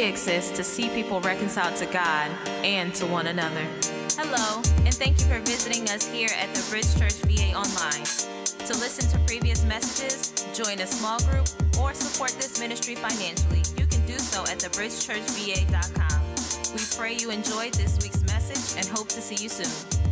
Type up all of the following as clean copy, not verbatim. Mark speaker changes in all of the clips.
Speaker 1: exist to see people reconciled to God and to one another. Hello, and thank you for visiting us here at the Bridge Church VA Online. To listen to previous messages, join a small group, or support this ministry financially, you can do so at thebridgechurchva.com. We pray you enjoyed this week's message and hope to see you soon.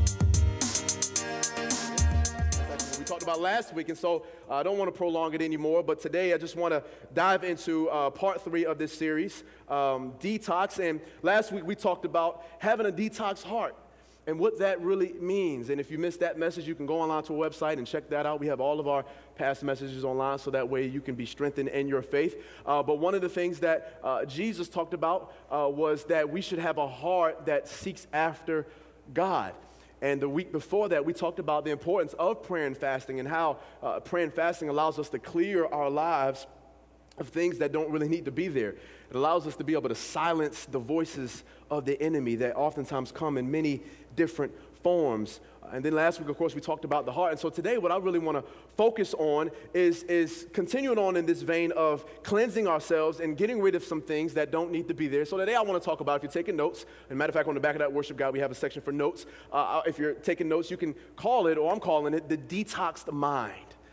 Speaker 2: We talked about last week, and so I don't want to prolong it anymore, but today I just want to dive into part 3 of this series, detox. And last week we talked about having a detox heart and what that really means. And if you missed that message, you can go online to our website and check that out. We have all of our past messages online, so that way you can be strengthened in your faith. But one of the things that Jesus talked about was that we should have a heart that seeks after God. And the week before that, we talked about the importance of prayer and fasting and how prayer and fasting allows us to clear our lives of things that don't really need to be there. It allows us to be able to silence the voices of the enemy that oftentimes come in many different forms. And then last week, of course, we talked about the heart. And so today, what I really want to focus on is continuing on in this vein of cleansing ourselves and getting rid of some things that don't need to be there. So today, I want to talk about, if you're taking notes, and matter of fact, on the back of that worship guide, we have a section for notes. If you're taking notes, you can call it, or I'm calling it, the detoxed mind.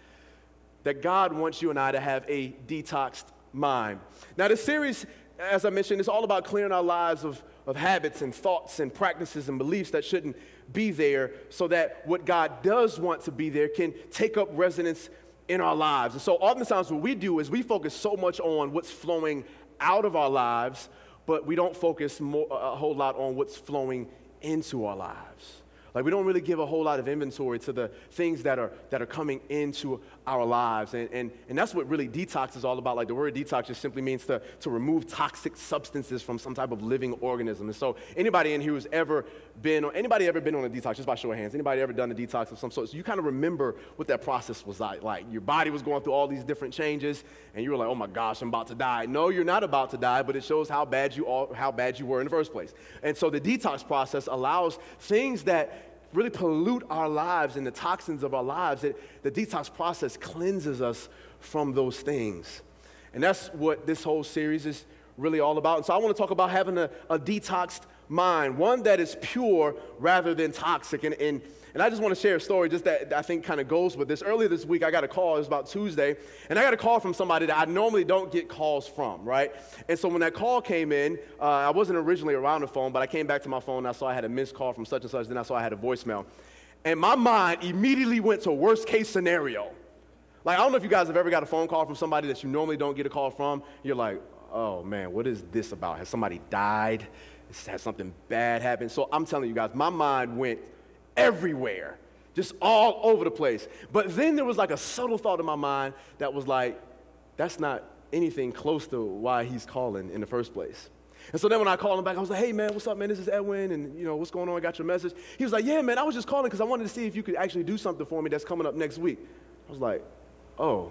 Speaker 2: That God wants you and I to have a detoxed mind. Now, this series, as I mentioned, is all about clearing our lives of habits and thoughts and practices and beliefs that shouldn't be there, so that what God does want to be there can take up residence in our lives. And so oftentimes what we do is we focus so much on what's flowing out of our lives, but we don't focus a whole lot on what's flowing into our lives. Like, we don't really give a whole lot of inventory to the things that are coming into our lives. And that's what really detox is all about. Like, the word detox just simply means to remove toxic substances from some type of living organism. And so anybody in here who's ever been on a detox, just by show of hands, anybody ever done a detox of some sort? So you kind of remember what that process was like. Like, your body was going through all these different changes, and you were like, oh my gosh, I'm about to die. No, you're not about to die, but it shows how bad you were in the first place. And so the detox process allows things that really pollute our lives and the toxins of our lives. The detox process cleanses us from those things. And that's what this whole series is really all about. And so I want to talk about having a detoxed mind, one that is pure rather than toxic. And I just want to share a story just that I think kind of goes with this. Earlier this week, I got a call. It was about Tuesday. And I got a call from somebody that I normally don't get calls from, right? And so when that call came in, I wasn't originally around the phone, but I came back to my phone, and I saw I had a missed call from such and such. Then I saw I had a voicemail. And my mind immediately went to worst case scenario. Like, I don't know if you guys have ever got a phone call from somebody that you normally don't get a call from. You're like, oh, man, what is this about? Has somebody died? Has something bad happened? So I'm telling you guys, my mind went everywhere, just all over the place. But then there was like a subtle thought in my mind that was like, that's not anything close to why he's calling in the first place. And so then when I called him back, I was like, hey man, what's up, man? This is Edwin, and what's going on? I got your message. He was like, yeah, man, I was just calling because I wanted to see if you could actually do something for me that's coming up next week. I was like, oh,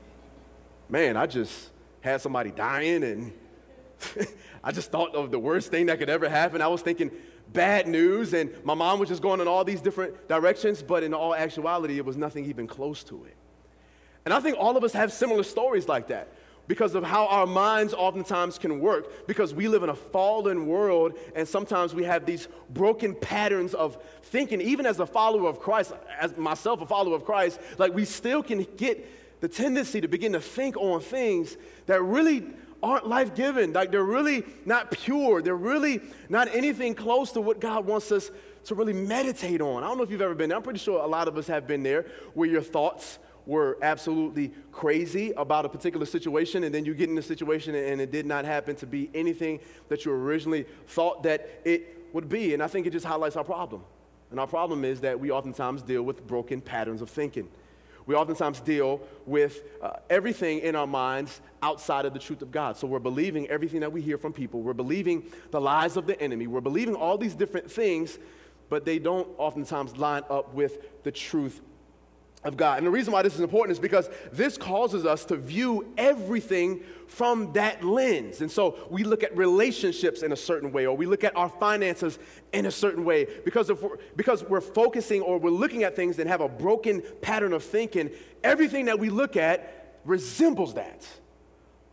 Speaker 2: man, I just had somebody dying, and I just thought of the worst thing that could ever happen. I was thinking bad news, and my mom was just going in all these different directions, but in all actuality, it was nothing even close to it. And I think all of us have similar stories like that because of how our minds oftentimes can work, because we live in a fallen world, and sometimes we have these broken patterns of thinking. Even as a follower of Christ, as myself, a follower of Christ, like, we still can get the tendency to begin to think on things that really aren't life-giving. Like, they're really not pure. They're really not anything close to what God wants us to really meditate on. I don't know if you've ever been there. I'm pretty sure a lot of us have been there, where your thoughts were absolutely crazy about a particular situation, and then you get in the situation and it did not happen to be anything that you originally thought that it would be. And I think it just highlights our problem. And our problem is that we oftentimes deal with broken patterns of thinking. We oftentimes deal with everything in our minds outside of the truth of God. So we're believing everything that we hear from people. We're believing the lies of the enemy. We're believing all these different things, but they don't oftentimes line up with the truth of God. And the reason why this is important is because this causes us to view everything from that lens. And so we look at relationships in a certain way, or we look at our finances in a certain way, because we're focusing, or we're looking at things that have a broken pattern of thinking. Everything that we look at resembles that.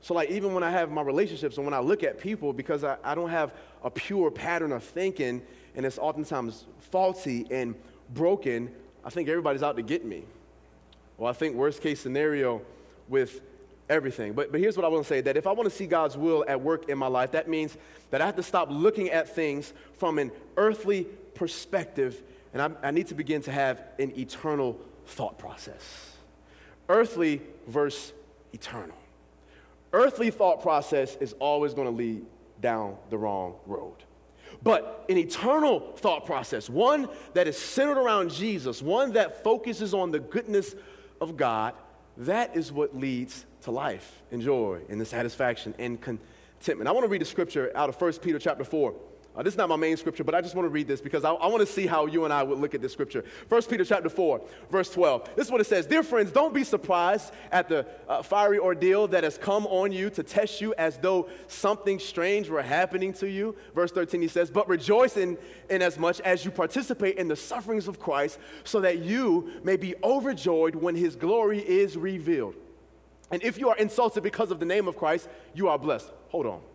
Speaker 2: So like even when I have my relationships and when I look at people, because I don't have a pure pattern of thinking and it's oftentimes faulty and broken, I think everybody's out to get me. Well, I think worst case scenario with everything. But here's what I want to say, that if I want to see God's will at work in my life, that means that I have to stop looking at things from an earthly perspective, and I need to begin to have an eternal thought process. Earthly versus eternal. Earthly thought process is always going to lead down the wrong road. But an eternal thought process, one that is centered around Jesus, one that focuses on the goodness of God, that is what leads to life and joy and the satisfaction and contentment. I want to read a scripture out of 1 Peter chapter 4. This is not my main scripture, but I just want to read this because I want to see how you and I would look at this scripture. 1 Peter chapter 4, verse 12. This is what it says. Dear friends, don't be surprised at the fiery ordeal that has come on you to test you as though something strange were happening to you. Verse 13, he says, but rejoice in as much as you participate in the sufferings of Christ, so that you may be overjoyed when his glory is revealed. And if you are insulted because of the name of Christ, you are blessed. Hold on.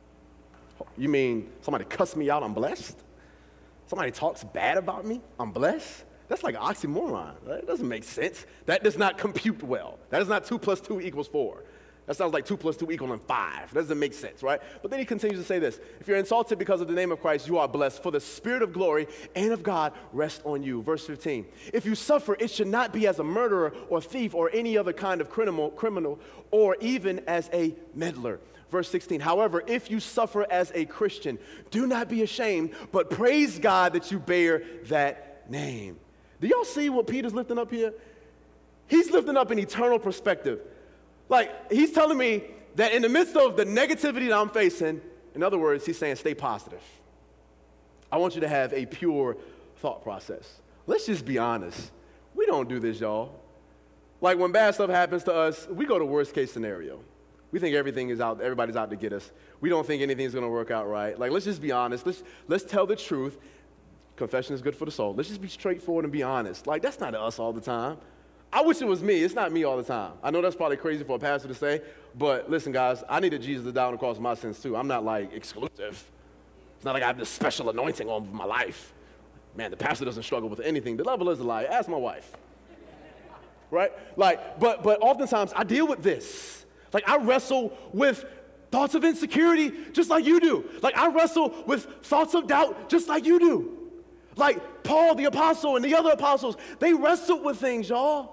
Speaker 2: You mean somebody cussed me out, I'm blessed? Somebody talks bad about me, I'm blessed? That's like an oxymoron. That doesn't make sense. That does not compute well. That is not 2 + 2 = 4. That sounds like 2 + 2 = 5. That doesn't make sense, right? But then he continues to say this. If you're insulted because of the name of Christ, you are blessed, for the Spirit of glory and of God rests on you. Verse 15. If you suffer, it should not be as a murderer or thief or any other kind of criminal or even as a meddler. Verse 16, however, if you suffer as a Christian, do not be ashamed, but praise God that you bear that name. Do y'all see what Peter's lifting up here? He's lifting up an eternal perspective. Like, he's telling me that in the midst of the negativity that I'm facing, in other words, he's saying stay positive. I want you to have a pure thought process. Let's just be honest. We don't do this, y'all. Like, when bad stuff happens to us, we go to worst case scenario. We think everybody's out to get us. We don't think anything's going to work out right. Like, let's just be honest. Let's tell the truth. Confession is good for the soul. Let's just be straightforward and be honest. Like, that's not us all the time. I wish it was me. It's not me all the time. I know that's probably crazy for a pastor to say, but listen, guys, I needed Jesus to die on the cross for my sins too. I'm not, like, exclusive. It's not like I have this special anointing on my life. Man, the pastor doesn't struggle with anything. The devil is a lie. Ask my wife. Right? Like, but oftentimes I deal with this. Like, I wrestle with thoughts of insecurity just like you do. Like, I wrestle with thoughts of doubt just like you do. Like, Paul, the apostle, and the other apostles, they wrestled with things, y'all.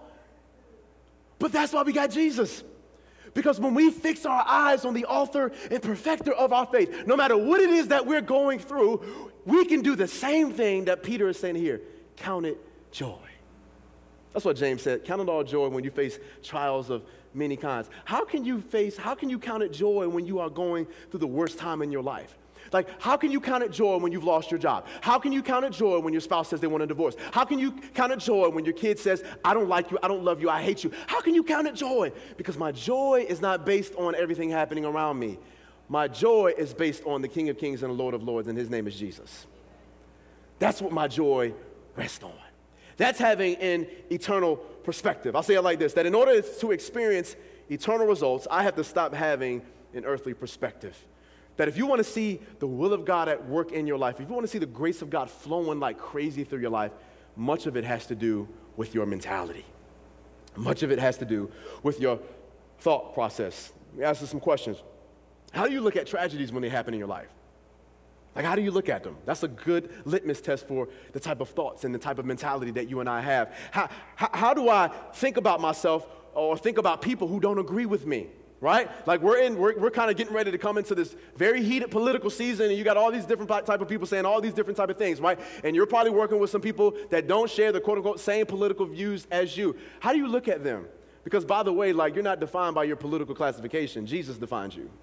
Speaker 2: But that's why we got Jesus. Because when we fix our eyes on the author and perfecter of our faith, no matter what it is that we're going through, we can do the same thing that Peter is saying here. Count it joy. That's what James said. Count it all joy when you face trials of many kinds. How can you count it joy when you are going through the worst time in your life? Like, how can you count it joy when you've lost your job? How can you count it joy when your spouse says they want a divorce? How can you count it joy when your kid says, I don't like you, I don't love you, I hate you? How can you count it joy? Because my joy is not based on everything happening around me. My joy is based on the King of Kings and the Lord of Lords, and his name is Jesus. That's what my joy rests on. That's having an eternal perspective. I'll say it like this, that in order to experience eternal results, I have to stop having an earthly perspective. That if you want to see the will of God at work in your life, if you want to see the grace of God flowing like crazy through your life, much of it has to do with your mentality. Much of it has to do with your thought process. Let me ask you some questions. How do you look at tragedies when they happen in your life? Like, how do you look at them? That's a good litmus test for the type of thoughts and the type of mentality that you and I have. How do I think about myself or think about people who don't agree with me, right? Like, we're kind of getting ready to come into this very heated political season, and you got all these different type of people saying all these different type of things, right? And you're probably working with some people that don't share the quote-unquote same political views as you. How do you look at them? Because, by the way, like, you're not defined by your political classification. Jesus defines you.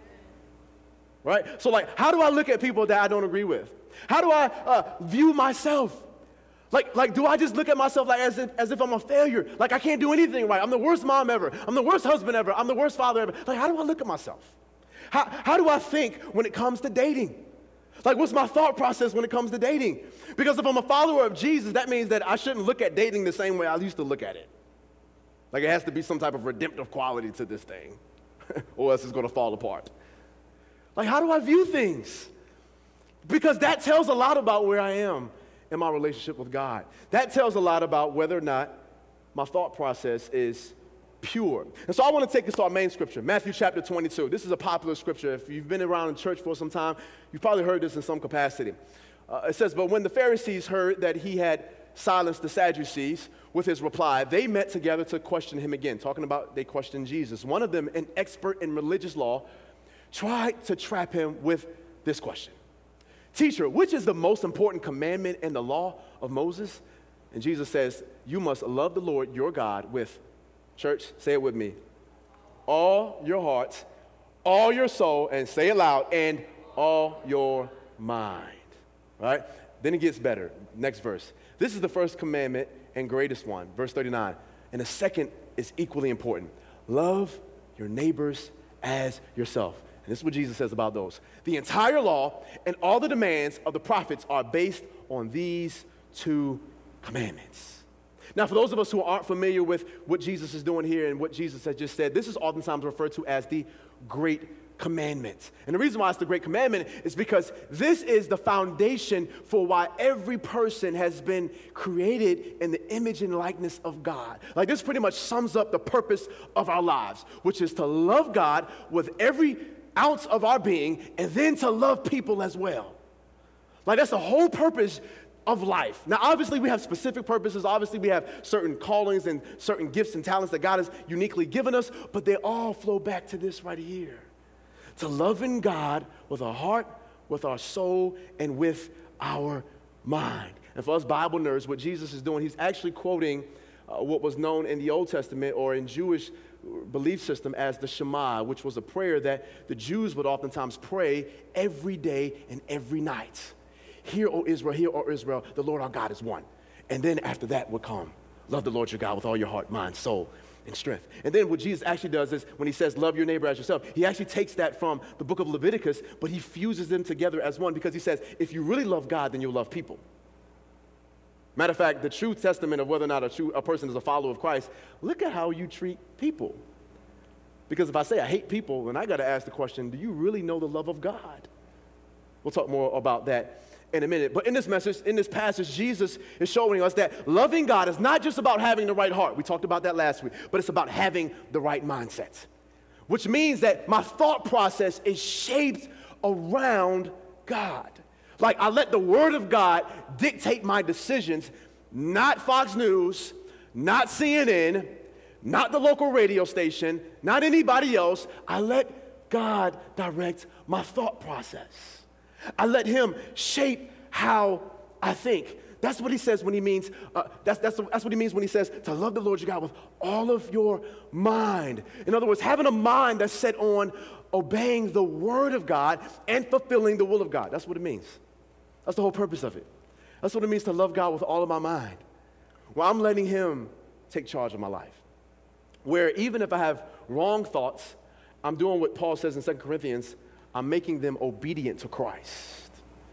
Speaker 2: Right? So, like, how do I look at people that I don't agree with? How do I view myself? Like, do I just look at myself like as if I'm a failure? Like, I can't do anything right. I'm the worst mom ever. I'm the worst husband ever. I'm the worst father ever. Like, how do I look at myself? How do I think when it comes to dating? Like, what's my thought process when it comes to dating? Because if I'm a follower of Jesus, that means that I shouldn't look at dating the same way I used to look at it. Like, it has to be some type of redemptive quality to this thing. or else it's going to fall apart. Like, how do I view things? Because that tells a lot about where I am in my relationship with God. That tells a lot about whether or not my thought process is pure. And so I want to take us to our main scripture, Matthew chapter 22. This is a popular scripture. If you've been around in church for some time, you've probably heard this in some capacity. It says, but when the Pharisees heard that he had silenced the Sadducees with his reply, they met together to question him again, talking about they questioned Jesus. One of them, an expert in religious law, tried to trap him with this question. Teacher, which is the most important commandment in the law of Moses? And Jesus says, you must love the Lord your God with, church, say it with me, all your heart, all your soul, and say it loud, and all your mind. Right? Then it gets better. Next verse. This is the first commandment and greatest one, verse 39. And the second is equally important. Love your neighbors as yourself. And this is what Jesus says about those. The entire law and all the demands of the prophets are based on these two commandments. Now, for those of us who aren't familiar with what Jesus is doing here and what Jesus has just said, this is oftentimes referred to as the Great Commandment. And the reason why it's the Great Commandment is because this is the foundation for why every person has been created in the image and likeness of God. Like, this pretty much sums up the purpose of our lives, which is to love God with every ounce of our being and then to love people as well. Like, that's the whole purpose of life. Now, obviously, we have specific purposes. Obviously, we have certain callings and certain gifts and talents that God has uniquely given us, but they all flow back to this right here. To loving God with our heart, with our soul, and with our mind. And for us Bible nerds, what Jesus is doing, he's actually quoting what was known in the Old Testament or in Jewish belief system as the Shema, which was a prayer that the Jews would oftentimes pray every day and every night. Hear, O Israel, the Lord our God is one. And then after that would come, love the Lord your God with all your heart, mind, soul, and strength. And then what Jesus actually does is when he says, love your neighbor as yourself, he actually takes that from the book of Leviticus, but he fuses them together as one because he says, if you really love God, then you'll love people. Matter of fact, the true testament of whether or not a person is a follower of Christ, look at how you treat people. Because if I say I hate people, then I got to ask the question, do you really know the love of God? We'll talk more about that in a minute. But in this message, in this passage, Jesus is showing us that loving God is not just about having the right heart. We talked about that last week. But it's about having the right mindset, which means that my thought process is shaped around God. Like, I let the Word of God dictate my decisions, not Fox News, not CNN, not the local radio station, not anybody else. I let God direct my thought process. I let him shape how I think. That's what he says when he means, that's what he means when he says to love the Lord your God with all of your mind. In other words, having a mind that's set on obeying the Word of God and fulfilling the will of God. That's what it means. That's the whole purpose of it. That's what it means to love God with all of my mind. Well, I'm letting him take charge of my life. Where even if I have wrong thoughts, I'm doing what Paul says in 2 Corinthians, I'm making them obedient to Christ.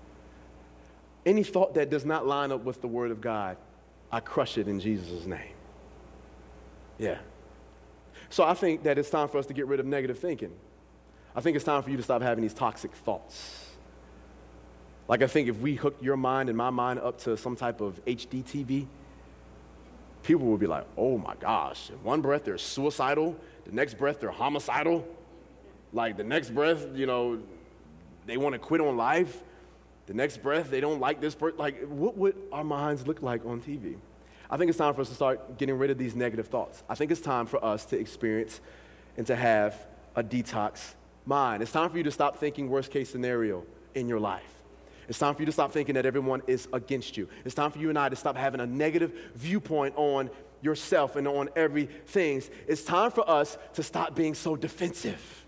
Speaker 2: Any thought that does not line up with the Word of God, I crush it in Jesus' name. Yeah. So I think that it's time for us to get rid of negative thinking. I think it's time for you to stop having these toxic thoughts. Like, I think if we hook your mind and my mind up to some type of HD TV, people will be like, oh my gosh, in one breath they're suicidal, the next breath they're homicidal, like the next breath, they want to quit on life, the next breath they don't like this person. Like, what would our minds look like on TV? I think it's time for us to start getting rid of these negative thoughts. I think it's time for us to experience and to have a detox mind. It's time for you to stop thinking worst case scenario in your life. It's time for you to stop thinking that everyone is against you. It's time for you and I to stop having a negative viewpoint on yourself and on everything. It's time for us to stop being so defensive.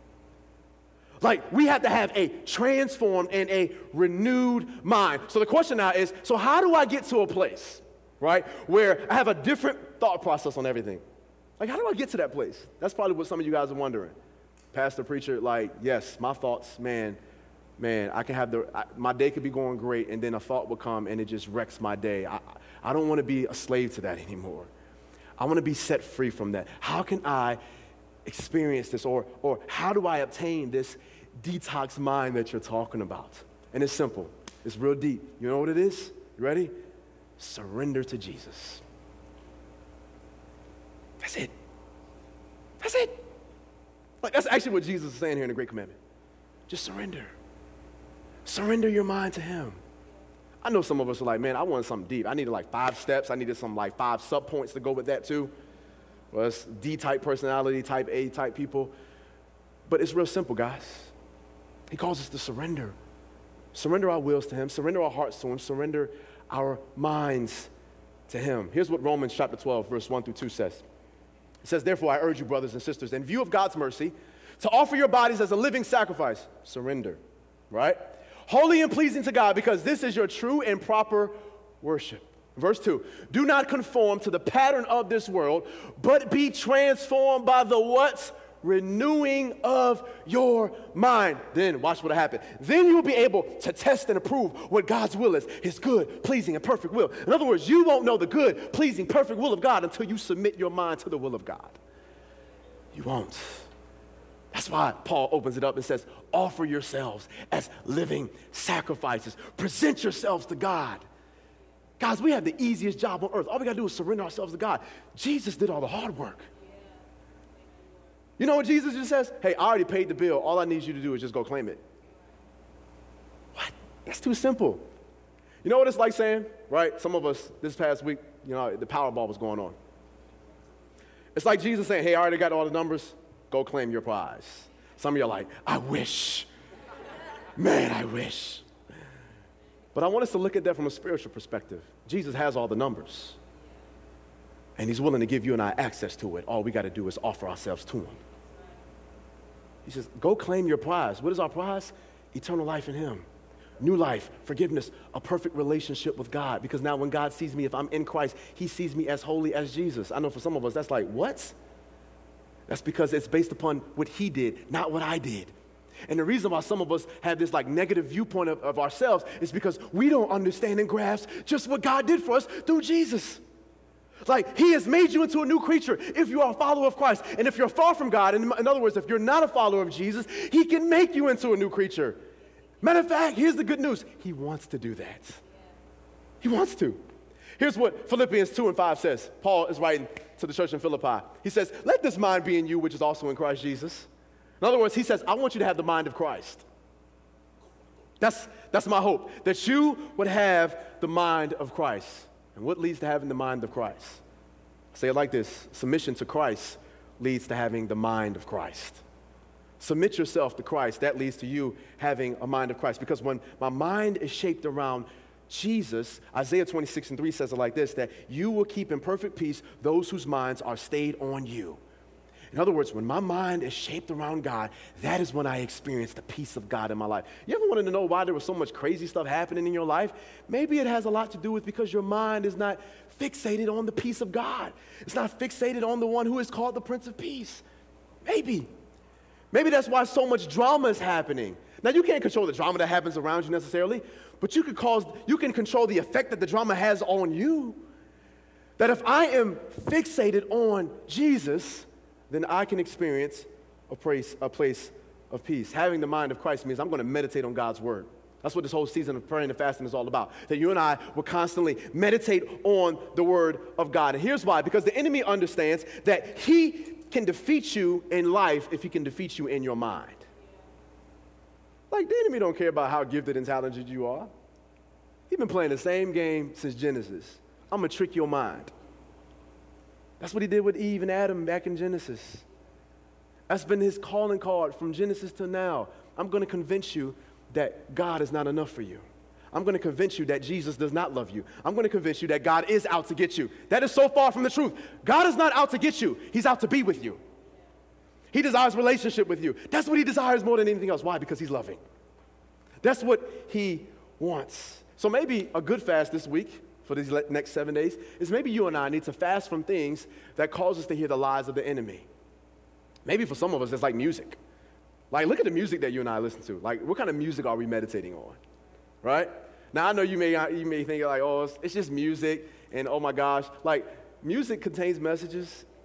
Speaker 2: Like, we have to have a transformed and a renewed mind. So the question now is, so how do I get to a place, right, where I have a different thought process on everything? Like, how do I get to that place? That's probably what some of you guys are wondering. Pastor, preacher, like, yes, my thoughts, man, I can have my day could be going great, and then a thought will come, and it just wrecks my day. I don't want to be a slave to that anymore. I want to be set free from that. How can I experience this? Or how do I obtain this detox mind that you're talking about? And it's simple. It's real deep. You know what it is? You ready? Surrender to Jesus. That's it. That's it. Like, that's actually what Jesus is saying here in the Great Commandment. Just surrender. Surrender your mind to him. I know some of us are like, man, I wanted something deep. I needed like 5 steps. I needed some like 5 sub-points to go with that too. Well, it's D-type personality, type A type people. But it's real simple, guys. He calls us to surrender. Surrender our wills to him. Surrender our hearts to him. Surrender our minds to him. Here's what Romans chapter 12, verse 1 through 2 says. It says, therefore, I urge you, brothers and sisters, in view of God's mercy, to offer your bodies as a living sacrifice. Surrender, right? Holy and pleasing to God, because this is your true and proper worship. Verse 2, do not conform to the pattern of this world, but be transformed by the what? Renewing of your mind. Then, watch what happened. Then you will be able to test and approve what God's will is, his good, pleasing, and perfect will. In other words, you won't know the good, pleasing, perfect will of God until you submit your mind to the will of God. You won't. That's why Paul opens it up and says, offer yourselves as living sacrifices. Present yourselves to God. Guys, we have the easiest job on earth. All we got to do is surrender ourselves to God. Jesus did all the hard work. You know what Jesus just says? Hey, I already paid the bill. All I need you to do is just go claim it. What? That's too simple. You know what it's like saying, right? Some of us, this past week, you know, the Powerball was going on. It's like Jesus saying, hey, I already got all the numbers. Go claim your prize. Some of you are like, I wish. Man, I wish. But I want us to look at that from a spiritual perspective. Jesus has all the numbers. And he's willing to give you and I access to it. All we got to do is offer ourselves to him. He says, go claim your prize. What is our prize? Eternal life in him. New life, forgiveness, a perfect relationship with God. Because now when God sees me, if I'm in Christ, he sees me as holy as Jesus. I know for some of us, that's like, what? That's because it's based upon what he did, not what I did. And the reason why some of us have this like negative viewpoint of ourselves is because we don't understand and grasp just what God did for us through Jesus. Like, he has made you into a new creature if you are a follower of Christ. And if you're far from God, in other words, if you're not a follower of Jesus, he can make you into a new creature. Matter of fact, here's the good news. He wants to do that. He wants to. Here's what Philippians 2:5 says. Paul is writing to the church in Philippi. He says, let this mind be in you, which is also in Christ Jesus. In other words, he says, I want you to have the mind of Christ. That's my hope, that you would have the mind of Christ. And what leads to having the mind of Christ? Say it like this. Submission to Christ leads to having the mind of Christ. Submit yourself to Christ. That leads to you having a mind of Christ. Because when my mind is shaped around Jesus, Isaiah 26:3 says it like this, that you will keep in perfect peace those whose minds are stayed on you. In other words, when my mind is shaped around God, that is when I experience the peace of God in my life. You ever wanted to know why there was so much crazy stuff happening in your life? Maybe it has a lot to do with because your mind is not fixated on the peace of God. It's not fixated on the one who is called the Prince of Peace. Maybe. Maybe that's why so much drama is happening. Now, you can't control the drama that happens around you necessarily, but you can control the effect that the drama has on you. That if I am fixated on Jesus, then I can experience a place of peace. Having the mind of Christ means I'm going to meditate on God's word. That's what this whole season of praying and fasting is all about. That you and I will constantly meditate on the word of God. And here's why. Because the enemy understands that he can defeat you in life if he can defeat you in your mind. Like, the enemy don't care about how gifted and talented you are. He's been playing the same game since Genesis. I'm going to trick your mind. That's what he did with Eve and Adam back in Genesis. That's been his calling card from Genesis to now. I'm going to convince you that God is not enough for you. I'm going to convince you that Jesus does not love you. I'm going to convince you that God is out to get you. That is so far from the truth. God is not out to get you. He's out to be with you. He desires relationship with you. That's what he desires more than anything else. Why? Because he's loving. That's what he wants. So maybe a good fast this week for these next 7 days is maybe you and I need to fast from things that cause us to hear the lies of the enemy. Maybe for some of us, it's like music. Like, look at the music that you and I listen to. Like, what kind of music are we meditating on? Right? Now, I know you may think like, oh, it's just music, and oh my gosh. Like, music contains messages.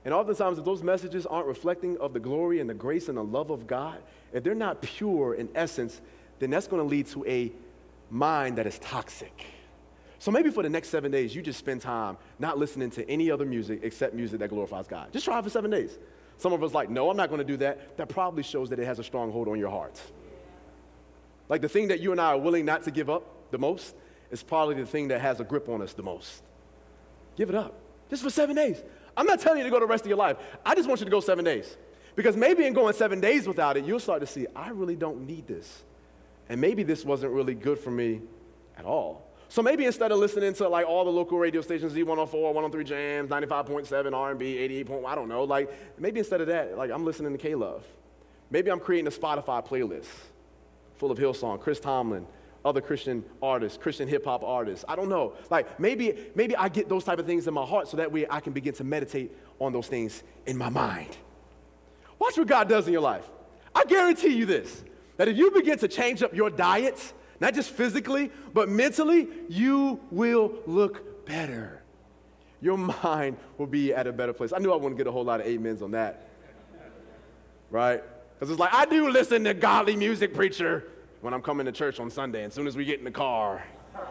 Speaker 2: And oftentimes, if those messages aren't reflecting of the glory and the grace and the love of God, if they're not pure in essence, then that's going to lead to a mind that is toxic. So maybe for the next 7 days, you just spend time not listening to any other music except music that glorifies God. Just try it for 7 days. Some of us like, no, I'm not going to do that. That probably shows that it has a strong hold on your heart. Like the thing that you and I are willing not to give up the most is probably the thing that has a grip on us the most. Give it up. Just for 7 days. I'm not telling you to go the rest of your life. I just want you to go 7 days. Because maybe in going 7 days without it, you'll start to see, I really don't need this. And maybe this wasn't really good for me at all. So maybe instead of listening to like all the local radio stations, Z104, 103 Jams, 95.7 R&B, 88. I don't know, like maybe instead of that, like I'm listening to K-Love. Maybe I'm creating a Spotify playlist full of Hillsong, Chris Tomlin, other Christian artists, Christian hip-hop artists. I don't know. Like maybe I get those type of things in my heart so that way I can begin to meditate on those things in my mind. Watch what God does in your life. I guarantee you this, that if you begin to change up your diet, not just physically, but mentally, you will look better. Your mind will be at a better place. I knew I wouldn't get a whole lot of amens on that, right? Because it's like, I do listen to godly music, preacher, when I'm coming to church on Sunday. And as soon as we get in the car,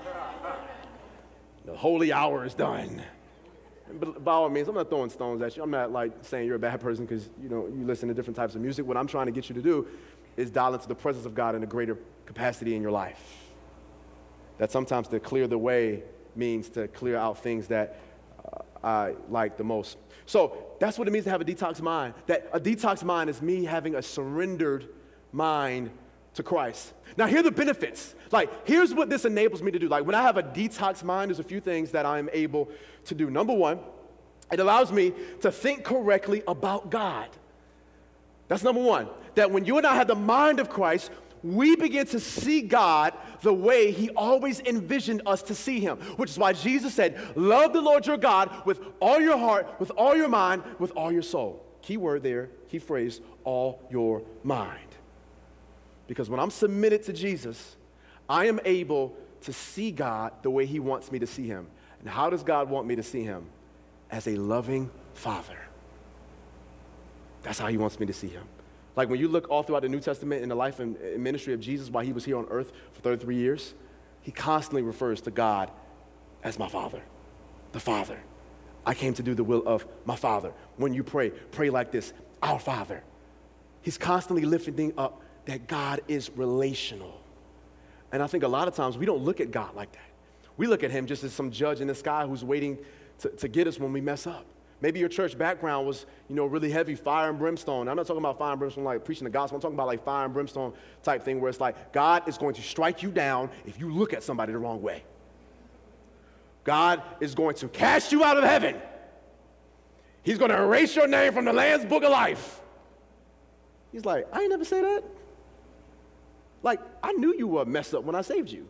Speaker 2: the holy hour is done. But by all means, I'm not throwing stones at you. I'm not like saying you're a bad person because you listen to different types of music. What I'm trying to get you to do is dial into the presence of God in a greater capacity in your life. That sometimes to clear the way means to clear out things that I like the most. So that's what it means to have a detox mind. That a detox mind is me having a surrendered mind to Christ. Now, here are the benefits. Like, here's what this enables me to do. Like, when I have a detox mind, there's a few things that I'm able to do. Number one, it allows me to think correctly about God. That's number one. That when you and I have the mind of Christ, we begin to see God the way he always envisioned us to see him, which is why Jesus said, love the Lord your God with all your heart, with all your mind, with all your soul. Key word there, key phrase, all your mind. Because when I'm submitted to Jesus, I am able to see God the way he wants me to see him. And how does God want me to see him? As a loving father. That's how he wants me to see him. Like when you look all throughout the New Testament in the life and ministry of Jesus while he was here on earth for 33 years, he constantly refers to God as my Father, the Father. I came to do the will of my Father. When you pray, pray like this, our Father. He's constantly lifting up that God is relational. And I think a lot of times we don't look at God like that. We look at him just as some judge in the sky who's waiting to get us when we mess up. Maybe your church background was, really heavy, fire and brimstone. I'm not talking about fire and brimstone like preaching the gospel. I'm talking about like fire and brimstone type thing where it's like God is going to strike you down if you look at somebody the wrong way. God is going to cast you out of heaven. He's going to erase your name from the Lamb's Book of Life. He's like, I ain't never say that. Like, I knew you were messed up when I saved you.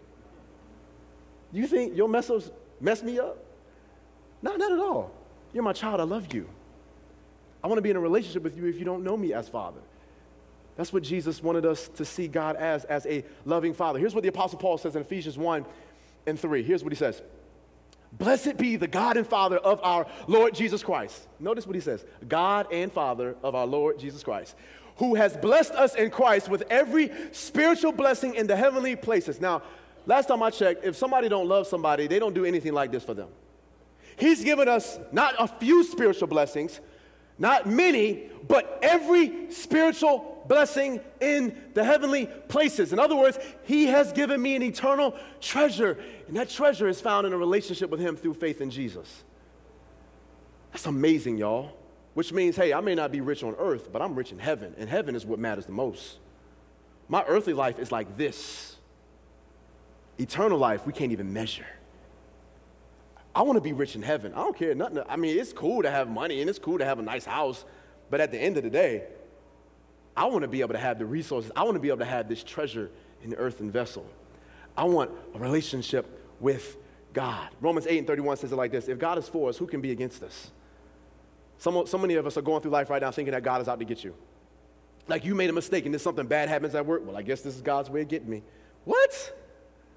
Speaker 2: You think your mess ups mess me up? No, not at all. You're my child. I love you. I want to be in a relationship with you if you don't know me as Father. That's what Jesus wanted us to see God as a loving Father. Here's what the Apostle Paul says in Ephesians 1:3. Here's what he says. Blessed be the God and Father of our Lord Jesus Christ. Notice what he says. God and Father of our Lord Jesus Christ, who has blessed us in Christ with every spiritual blessing in the heavenly places. Now, last time I checked, if somebody don't love somebody, they don't do anything like this for them. He's given us not a few spiritual blessings, not many, but every spiritual blessing in the heavenly places. In other words, he has given me an eternal treasure, and that treasure is found in a relationship with him through faith in Jesus. That's amazing, y'all. Which means, hey, I may not be rich on earth, but I'm rich in heaven, and heaven is what matters the most. My earthly life is like this. Eternal life, we can't even measure. I want to be rich in heaven. I don't care nothing. I mean, it's cool to have money and it's cool to have a nice house, but at the end of the day, I want to be able to have the resources. I want to be able to have this treasure in the earthen vessel. I want a relationship with God. Romans 8:31 says it like this. If God is for us, who can be against us? So many of us are going through life right now thinking that God is out to get you. Like you made a mistake and then something bad happens at work. Well, I guess this is God's way of getting me. What?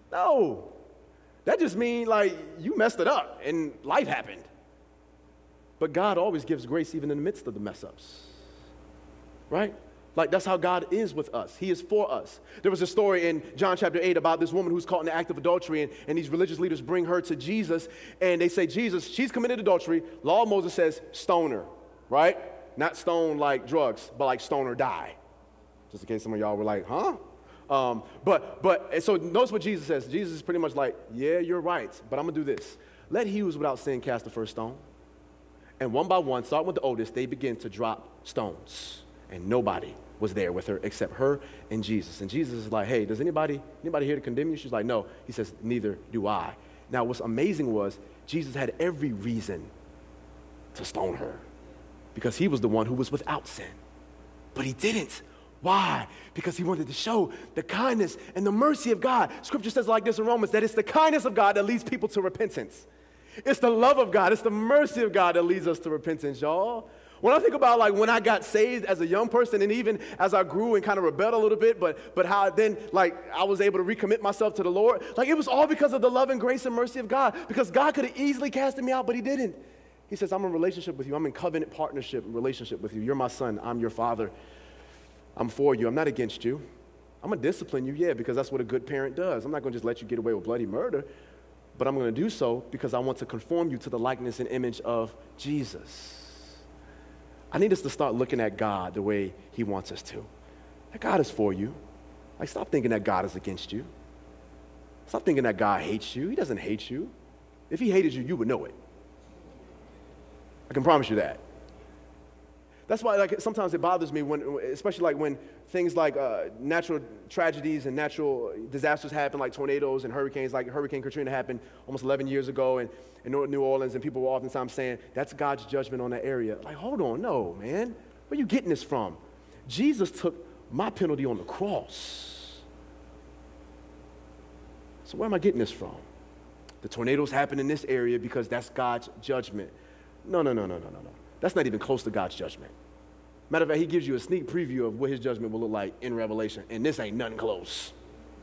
Speaker 2: No. That just means like you messed it up and life happened. But God always gives grace even in the midst of the mess ups, right? Like, that's how God is with us. He is for us. There was a story in John chapter 8 about this woman who's caught in the act of adultery, and these religious leaders bring her to Jesus, and they say, Jesus, she's committed adultery. Law of Moses says, stone her, right? Not stone like drugs, but like stone or die. Just in case some of y'all were like, huh? And so notice what Jesus says. Jesus is pretty much like, yeah, you're right, but I'm going to do this. Let he who's without sin cast the first stone. And one by one, starting with the oldest, they begin to drop stones. And nobody was there with her except her and Jesus. And Jesus is like, hey, does anybody here to condemn you? She's like, no. He says, neither do I. Now, what's amazing was Jesus had every reason to stone her because he was the one who was without sin. But he didn't. Why? Because he wanted to show the kindness and the mercy of God. Scripture says like this in Romans, that it's the kindness of God that leads people to repentance. It's the love of God. It's the mercy of God that leads us to repentance, y'all. When I think about like when I got saved as a young person and even as I grew and kind of rebelled a little bit, but how then like I was able to recommit myself to the Lord, like it was all because of the love and grace and mercy of God, because God could have easily casted me out, but he didn't. He says, I'm in relationship with you. I'm in covenant partnership and relationship with you. You're my son. I'm your father. I'm for you. I'm not against you. I'm going to discipline you, yeah, because that's what a good parent does. I'm not going to just let you get away with bloody murder, but I'm going to do so because I want to conform you to the likeness and image of Jesus. I need us to start looking at God the way he wants us to. That God is for you. Like, stop thinking that God is against you. Stop thinking that God hates you. He doesn't hate you. If he hated you, you would know it. I can promise you that. That's why, like, sometimes it bothers me when, especially like when things like natural tragedies and natural disasters happen, like tornadoes and hurricanes, like Hurricane Katrina happened almost 11 years ago in New Orleans, and people were oftentimes saying, that's God's judgment on that area. Like, hold on, no, man. Where are you getting this from? Jesus took my penalty on the cross. So where am I getting this from? The tornadoes happen in this area because that's God's judgment. No. That's not even close to God's judgment. Matter of fact, he gives you a sneak preview of what his judgment will look like in Revelation, and this ain't nothing close.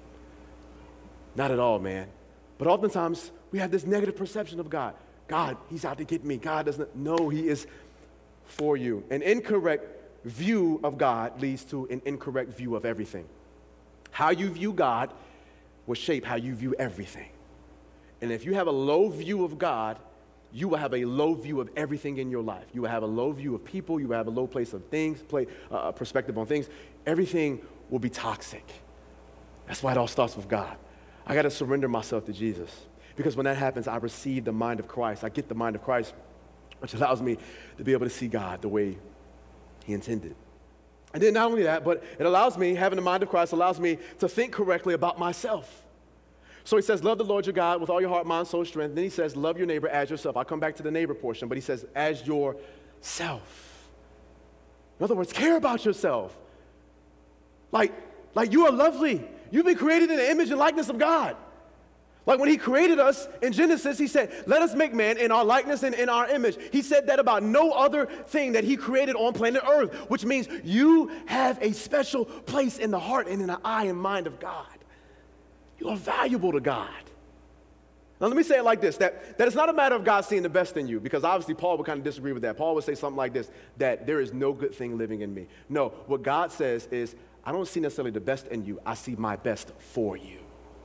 Speaker 2: Not at all, man. But oftentimes, we have this negative perception of God. God, he's out to get me. God doesn't know he is for you. An incorrect view of God leads to an incorrect view of everything. How you view God will shape how you view everything. And if you have a low view of God, you will have a low view of everything in your life. You will have a low view of people. You will have a low place of things, perspective on things. Everything will be toxic. That's why it all starts with God. I got to surrender myself to Jesus, because when that happens, I receive the mind of Christ. I get the mind of Christ, which allows me to be able to see God the way he intended. And then not only that, but it allows me, having the mind of Christ allows me to think correctly about myself. So he says, love the Lord your God with all your heart, mind, soul, strength. Then he says, love your neighbor as yourself. I'll come back to the neighbor portion, but he says, as yourself. In other words, care about yourself. Like you are lovely. You've been created in the image and likeness of God. Like when he created us in Genesis, he said, let us make man in our likeness and in our image. He said that about no other thing that he created on planet Earth, which means you have a special place in the heart and in the eye and mind of God. You are valuable to God. Now, let me say it like this, that it's not a matter of God seeing the best in you, because obviously Paul would kind of disagree with that. Paul would say something like this, that there is no good thing living in me. No, what God says is, I don't see necessarily the best in you. I see my best for you.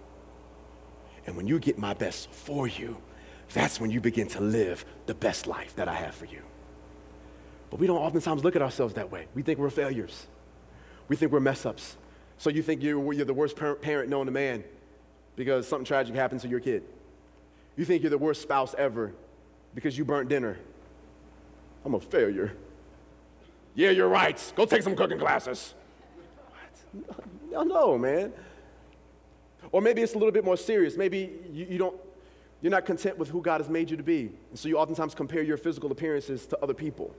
Speaker 2: And when you get my best for you, that's when you begin to live the best life that I have for you. But we don't oftentimes look at ourselves that way. We think we're failures. We think we're mess-ups. So you think you're the worst parent known to man because something tragic happened to your kid. You think you're the worst spouse ever because you burnt dinner. I'm a failure. Yeah, you're right. Go take some cooking classes. What? No, man. Or maybe it's a little bit more serious. Maybe you're not content with who God has made you to be. And so you oftentimes compare your physical appearances to other people.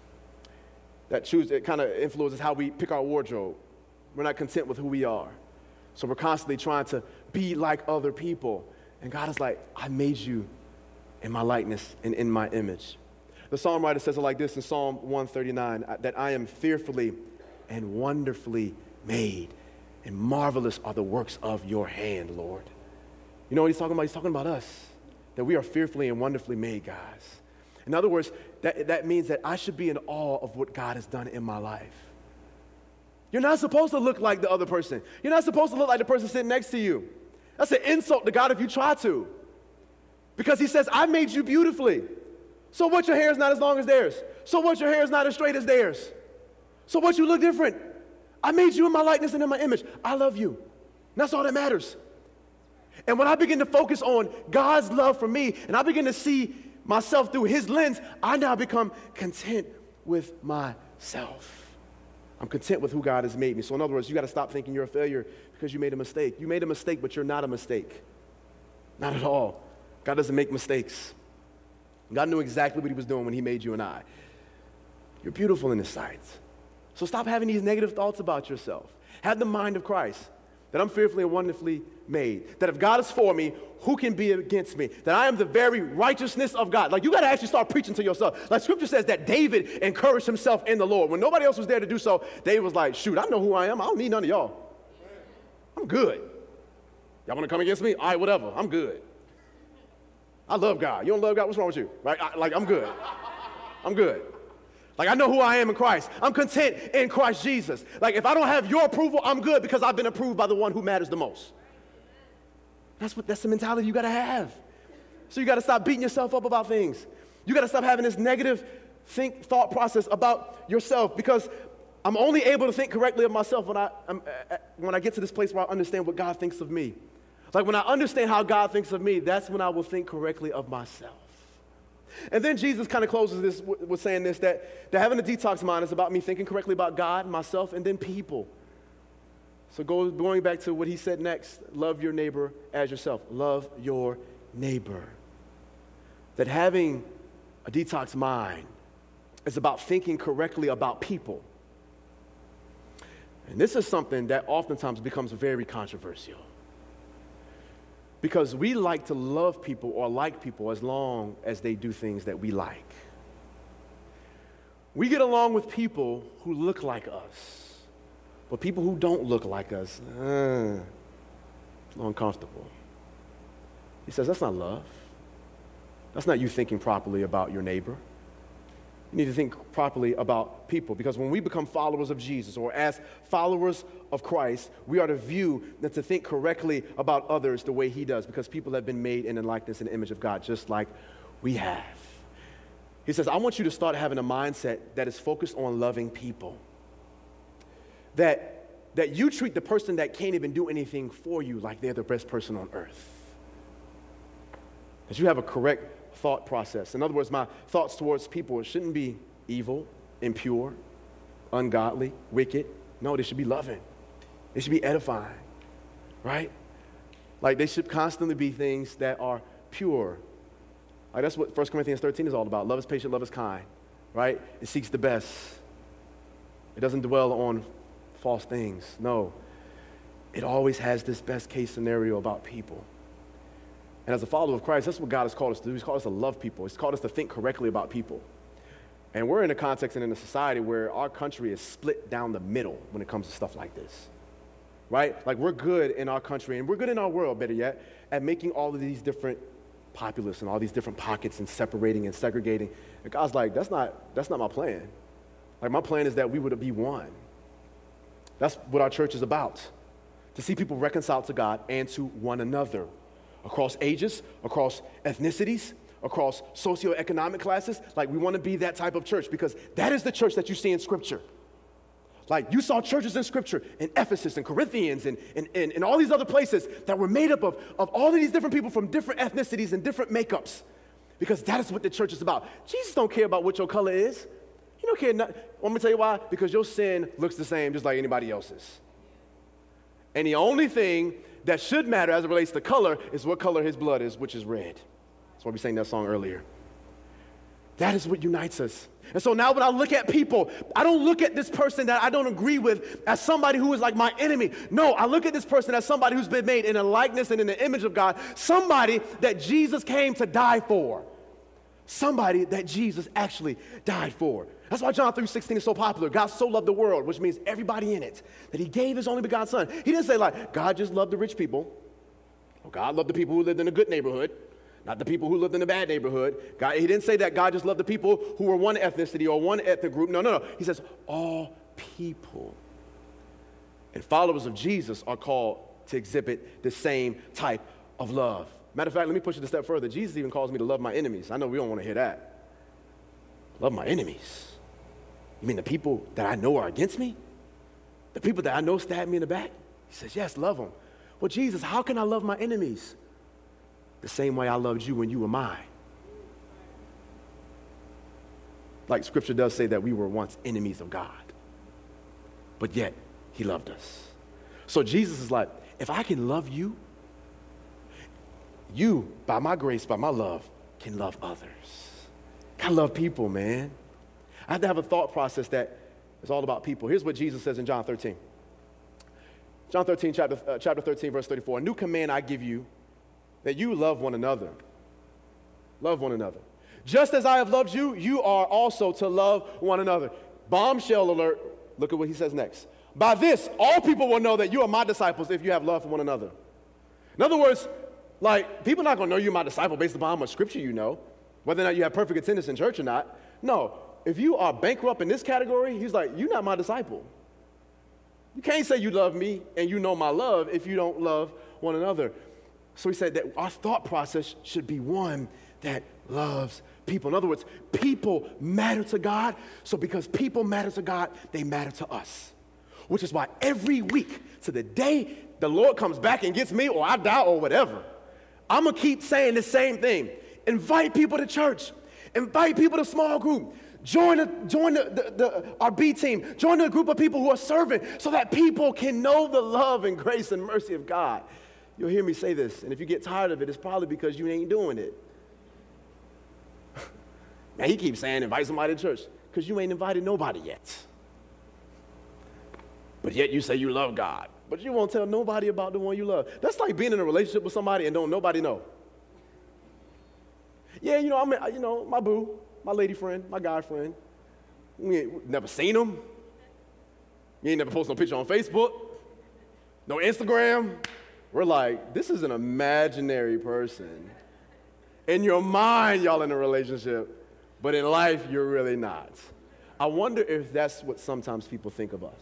Speaker 2: It kind of influences how we pick our wardrobe. We're not content with who we are. So we're constantly trying to be like other people. And God is like, I made you in my likeness and in my image. The psalm writer says it like this in Psalm 139, that I am fearfully and wonderfully made, and marvelous are the works of your hand, Lord. You know what he's talking about? He's talking about us, that we are fearfully and wonderfully made, guys. And In other words, that means that I should be in awe of what God has done in my life. You're not supposed to look like the other person. You're not supposed to look like the person sitting next to you. That's an insult to God if you try to. Because he says, I made you beautifully. So what, your hair is not as long as theirs? So what, your hair is not as straight as theirs? So what, you look different? I made you in my likeness and in my image. I love you. And that's all that matters. And when I begin to focus on God's love for me, and I begin to see myself through his lens, I now become content with myself. I'm content with who God has made me. So in other words, you got to stop thinking you're a failure because you made a mistake. You made a mistake, but you're not a mistake. Not at all. God doesn't make mistakes. God knew exactly what he was doing when he made you and I. You're beautiful in his sight. So stop having these negative thoughts about yourself. Have the mind of Christ, that I'm fearfully and wonderfully made. That if God is for me, who can be against me? That I am the very righteousness of God. Like, you got to actually start preaching to yourself. Like, scripture says that David encouraged himself in the Lord. When nobody else was there to do so, David was like, shoot, I know who I am. I don't need none of y'all. I'm good. Y'all want to come against me? All right, whatever. I'm good. I love God. You don't love God? What's wrong with you? Right? I'm good. I'm good. Like, I know who I am in Christ. I'm content in Christ Jesus. Like, if I don't have your approval, I'm good because I've been approved by the one who matters the most. That's the mentality you got to have. So you got to stop beating yourself up about things. You got to stop having this negative thought process about yourself, because I'm only able to think correctly of myself when I get to this place where I understand what God thinks of me. Like, when I understand how God thinks of me, that's when I will think correctly of myself. And then Jesus kind of closes this with saying this, that having a detox mind is about me thinking correctly about God, myself, and then people. So going back to what he said next, love your neighbor as yourself. Love your neighbor. That having a detox mind is about thinking correctly about people. And this is something that oftentimes becomes very controversial. Because we like to love people or like people as long as they do things that we like. We get along with people who look like us, but people who don't look like us, it's a little uncomfortable. He says, that's not love. That's not you thinking properly about your neighbor. You need to think properly about people, because when we become followers of Jesus, or as followers of Christ, we are to view and to think correctly about others the way he does, because people have been made in the likeness and image of God, just like we have. He says, I want you to start having a mindset that is focused on loving people. That you treat the person that can't even do anything for you like they're the best person on earth. That you have a correct thought process. In other words, my thoughts towards people shouldn't be evil, impure, ungodly, wicked. No, they should be loving. They should be edifying, right? Like, they should constantly be things that are pure. Like, that's what 1 Corinthians 13 is all about. Love is patient, love is kind, right? It seeks the best. It doesn't dwell on false things. No, it always has this best case scenario about people. And as a follower of Christ, that's what God has called us to do. He's called us to love people. He's called us to think correctly about people. And we're in a context and in a society where our country is split down the middle when it comes to stuff like this, right? Like, we're good in our country, and we're good in our world, better yet, at making all of these different populace and all these different pockets and separating and segregating. And God's like, that's not my plan. Like, my plan is that we would be one. That's what our church is about, to see people reconciled to God and to one another. Across ages, across ethnicities, across socioeconomic classes. Like, we want to be that type of church, because that is the church that you see in Scripture. Like, you saw churches in Scripture in Ephesus and Corinthians and all these other places that were made up of all of these different people from different ethnicities and different makeups, because that is what the church is about. Jesus don't care about what your color is. He don't care. Want me to tell you why? Because your sin looks the same just like anybody else's. And the only thing that should matter as it relates to color is what color his blood is, which is red. That's why we sang that song earlier. That is what unites us. And so now when I look at people, I don't look at this person that I don't agree with as somebody who is like my enemy. No, I look at this person as somebody who's been made in a likeness and in the image of God, somebody that Jesus came to die for. Somebody that Jesus actually died for. That's why John 3:16 is so popular. God so loved the world, which means everybody in it, that he gave his only begotten son. He didn't say, like, God just loved the rich people, or God loved the people who lived in a good neighborhood. not the people who lived in a bad neighborhood. God, he didn't say that God just loved the people who were one ethnicity or one ethnic group. No. He says all people. And followers of Jesus are called to exhibit the same type of love. Matter of fact, let me push it a step further. Jesus even calls me to love my enemies. I know we don't want to hear that. Love my enemies. You mean the people that I know are against me? The people that I know stab me in the back? He says, yes, love them. Well, Jesus, how can I love my enemies? The same way I loved you when you were mine. Like Scripture does say that we were once enemies of God, but yet he loved us. So Jesus is like, if I can love you, you, by my grace, by my love, can love others. I love people, man. I have to have a thought process that is all about people. Here's what Jesus says in John 13. John 13, chapter 13, verse 34. A new command I give you, that you love one another. Love one another. Just as I have loved you, you are also to love one another. Bombshell alert. Look at what he says next. By this, all people will know that you are my disciples if you have love for one another. In other words, like, people are not going to know you're my disciple based upon how much scripture you know, whether or not you have perfect attendance in church or not. No, if you are bankrupt in this category, he's like, you're not my disciple. You can't say you love me and you know my love if you don't love one another. So he said that our thought process should be one that loves people. In other words, people matter to God. So because people matter to God, they matter to us. Which is why every week to the day the Lord comes back and gets me or I die or whatever, I'm going to keep saying the same thing. Invite people to church. Invite people to small group. Join our B team. Join the group of people who are serving so that people can know the love and grace and mercy of God. You'll hear me say this, and if you get tired of it, it's probably because you ain't doing it. Now, he keeps saying invite somebody to church because you ain't invited nobody yet. But yet you say you love God, but you won't tell nobody about the one you love. That's like being in a relationship with somebody and don't nobody know. Yeah, my boo, my lady friend, my guy friend. We ain't never seen him. You ain't never posted no picture on Facebook, no Instagram. We're like, this is an imaginary person. In your mind, y'all in a relationship, but in life, you're really not. I wonder if that's what sometimes people think of us.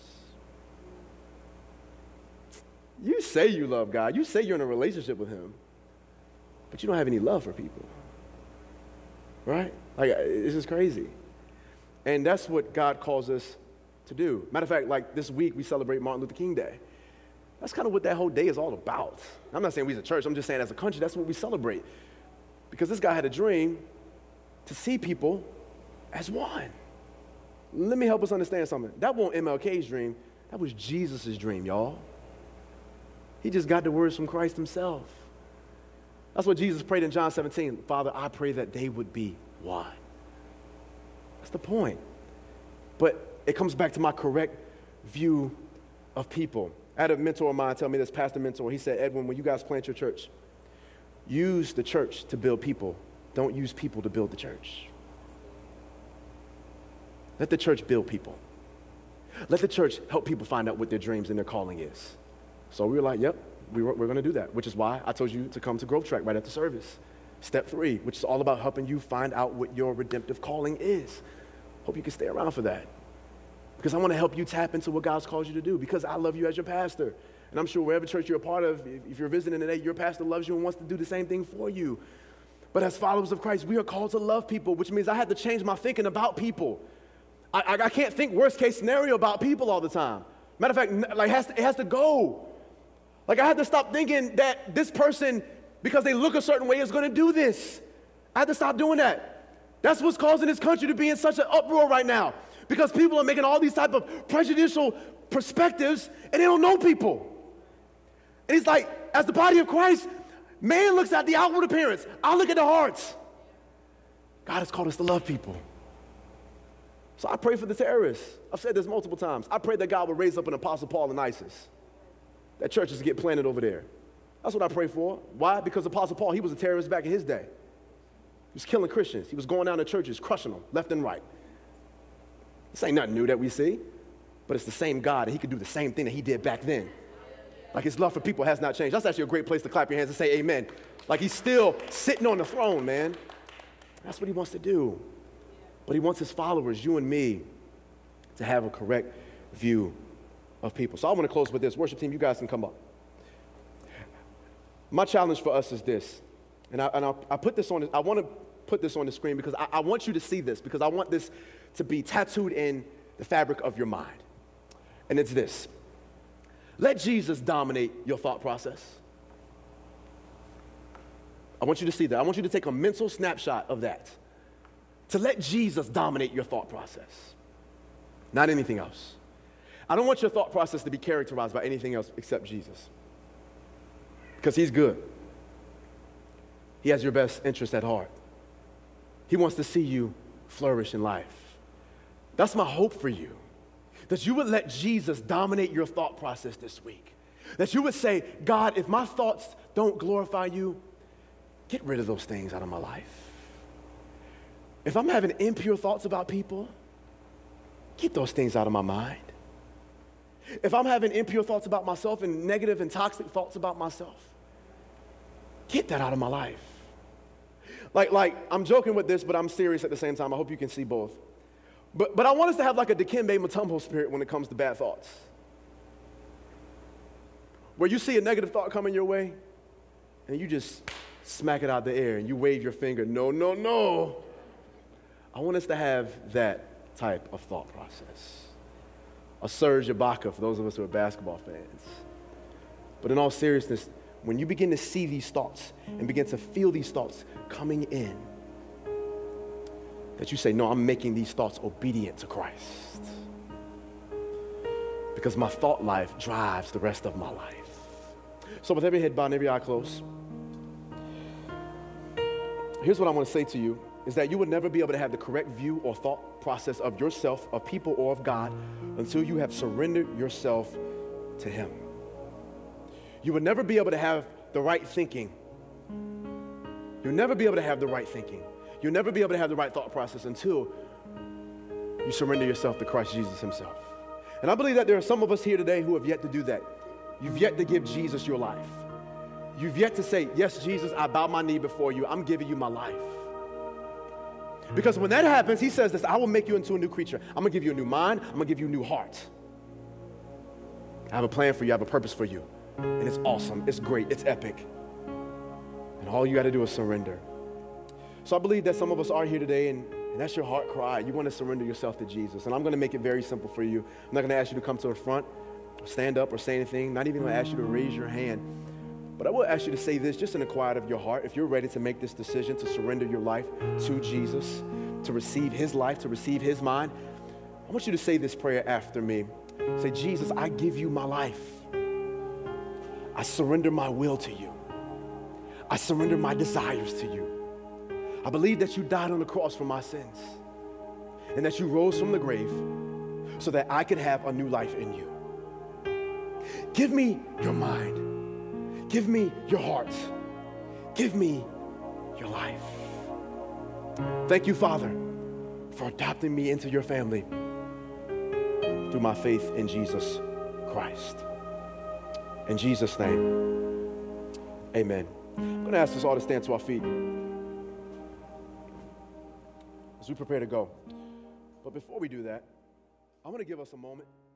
Speaker 2: You say you love God. You say you're in a relationship with him, but you don't have any love for people. Right? Like, it's just crazy. And that's what God calls us to do. Matter of fact, like this week, we celebrate Martin Luther King Day. That's kind of what that whole day is all about. I'm not saying we as a church. I'm just saying as a country, that's what we celebrate. Because this guy had a dream to see people as one. Let me help us understand something. That wasn't MLK's dream. That was Jesus' dream, y'all. He just got the words from Christ himself. That's what Jesus prayed in John 17. Father, I pray that they would be one. That's the point. But it comes back to my correct view of people. I had a mentor of mine tell me this, pastor mentor. He said, Edwin, when you guys plant your church, use the church to build people. Don't use people to build the church. Let the church build people. Let the church help people find out what their dreams and their calling is. So we were like, yep, we're going to do that, which is why I told you to come to Growth Track right after service. Step 3, which is all about helping you find out what your redemptive calling is. Hope you can stay around for that. Because I want to help you tap into what God's called you to do, because I love you as your pastor. And I'm sure wherever church you're a part of, if you're visiting today, your pastor loves you and wants to do the same thing for you. But as followers of Christ, we are called to love people, which means I had to change my thinking about people. I can't think worst case scenario about people all the time. Matter of fact, like it has to go. Like I had to stop thinking that this person, because they look a certain way, is going to do this. I had to stop doing that. That's what's causing this country to be in such an uproar right now, because people are making all these type of prejudicial perspectives and they don't know people. And it's like, as the body of Christ, man looks at the outward appearance. I look at the hearts. God has called us to love people. So I pray for the terrorists. I've said this multiple times. I pray that God will raise up an Apostle Paul in ISIS, that churches get planted over there. That's what I pray for. Why? Because Apostle Paul, he was a terrorist back in his day. He was killing Christians. He was going down to churches, crushing them left and right. This ain't nothing new that we see, but it's the same God, and he could do the same thing that he did back then. Like his love for people has not changed. That's actually a great place to clap your hands and say amen. Like he's still sitting on the throne, man. That's what he wants to do. But he wants his followers, you and me, to have a correct view of people. So I want to close with this. Worship team, you guys can come up. My challenge for us is this, and I put this on. I want to put this on the screen because I want you to see this, because I want this to be tattooed in the fabric of your mind. And it's this: let Jesus dominate your thought process. I want you to see that. I want you to take a mental snapshot of that. To let Jesus dominate your thought process, not anything else. I don't want your thought process to be characterized by anything else except Jesus, because he's good. He has your best interest at heart. He wants to see you flourish in life. That's my hope for you, that you would let Jesus dominate your thought process this week. That you would say, God, if my thoughts don't glorify you, get rid of those things out of my life. If I'm having impure thoughts about people, get those things out of my mind. If I'm having impure thoughts about myself and negative and toxic thoughts about myself, get that out of my life. Like I'm joking with this, but I'm serious at the same time. I hope you can see both. But I want us to have like a Dikembe Mutombo spirit when it comes to bad thoughts. Where you see a negative thought coming your way, and you just smack it out the air, and you wave your finger, no, no, no. I want us to have that type of thought process. A Serge Ibaka for those of us who are basketball fans. But in all seriousness, when you begin to see these thoughts and begin to feel these thoughts coming in, that you say, no, I'm making these thoughts obedient to Christ. Because my thought life drives the rest of my life. So with every head bowed and every eye closed, here's what I want to say to you, is that you would never be able to have the correct view or thought process of yourself, of people, or of God until you have surrendered yourself to him. You would never be able to have the right thinking. You'll never be able to have the right thinking. You'll never be able to have the right thought process until you surrender yourself to Christ Jesus himself. And I believe that there are some of us here today who have yet to do that. You've yet to give Jesus your life. You've yet to say, yes, Jesus, I bow my knee before you. I'm giving you my life. Because when that happens, he says this, I will make you into a new creature. I'm going to give you a new mind. I'm going to give you a new heart. I have a plan for you. I have a purpose for you. And it's awesome. It's great. It's epic. And all you got to do is surrender. So I believe that some of us are here today, and that's your heart cry. You want to surrender yourself to Jesus. And I'm going to make it very simple for you. I'm not going to ask you to come to the front, or stand up, or say anything. Not even going to ask you to raise your hand. But I will ask you to say this just in the quiet of your heart. If you're ready to make this decision to surrender your life to Jesus, to receive his life, to receive his mind, I want you to say this prayer after me. Say, Jesus, I give you my life. I surrender my will to you. I surrender my desires to you. I believe that you died on the cross for my sins and that you rose from the grave so that I could have a new life in you. Give me your mind. Give me your heart. Give me your life. Thank you, Father, for adopting me into your family through my faith in Jesus Christ. In Jesus' name, amen. I'm going to ask us all to stand to our feet as we prepare to go. But before we do that, I want to give us a moment.